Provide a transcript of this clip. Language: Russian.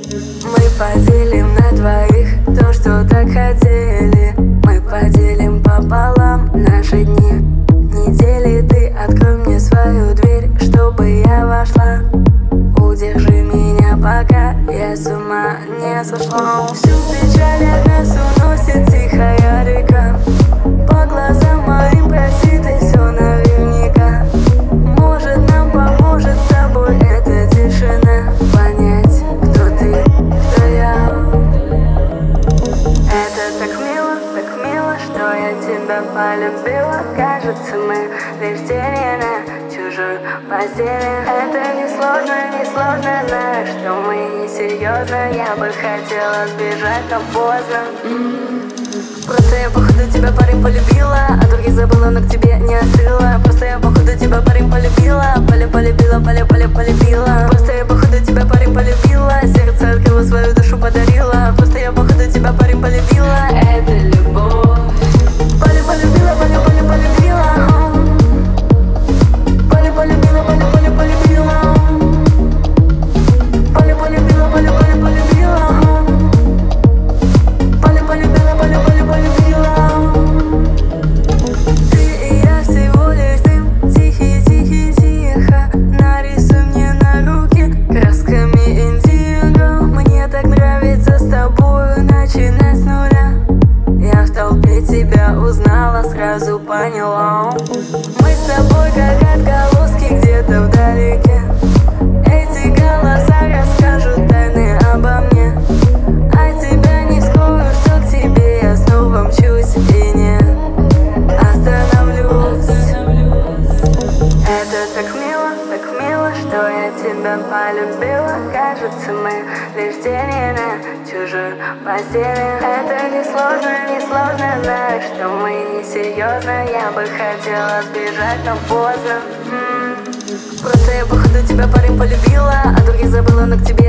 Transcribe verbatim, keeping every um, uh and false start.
Мы поделим на двоих то, что так хотели. Мы поделим пополам наши дни, недели. Ты открой мне свою дверь, чтобы я вошла. Удержи меня, пока я с ума не сошла. Всю печаль от нас уносит тихая река. По глазам моим просит и все наверняка. Может, нам поможет с тобой эта тишина понять, кто ты, кто я. Это так мило, так мило, что я тебя полюбила. Кажется, мы лишь тени на чужой постели. Это не сложно, не сложно, знаю, что мы не серьезно. Я бы хотела сбежать, но поздно. Mm-hmm. Просто я походу тебя, парень, полюбила, а других забыла, но к тебе не остыла. Просто я походу тебя, парень, полюбила, поля полюбила, поля поля полюбила. Просто я походу тебя, парень, полюбила, сердце открыла, свою душу подарила. Просто я походу тебя, парень, полюбила. Это любовь. Поля полюбила, поля поля полюбила. Поля полюбила, поля поля полюбила. Поля полюбила, поля поля полюбила. Поля полюбила, поля поля полюбила. Ты и я всего лишь дым, тихий, тихий, тихо. Нарисуй мне на руки красками индиго. Мне так нравится с тобою начинать с нуля. Я в толпе тебя узнала, сразу поняла. Мы с тобой как отголоски где-то вдалеке. Эти голоса расскажут тайны обо мне. А тебя не скрою, что к тебе я снова мчусь и не остановлюсь. Это так мило, так мило, что я тебя полюбила. Кажется, мы лишь тени на чужой постели. Это не сложно, не сложно, знаю, что мы не серьезно. Я бы хотела сбежать, но поздно. М-м. Просто я походу тебя, парень, полюбила, а других забыла, но к тебе